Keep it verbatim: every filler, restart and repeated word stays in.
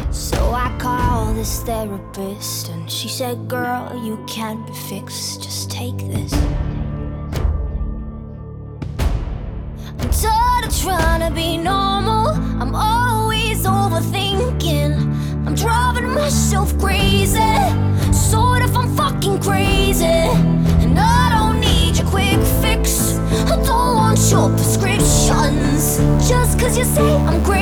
So I called this therapist and she said, girl, you can't be fixed, just take this. I'm tired of trying to be normal, I'm always overthinking. I'm driving myself crazy, sort of I'm fucking crazy. And I don't need your quick fix, I don't want your prescriptions. Just cause you say I'm crazy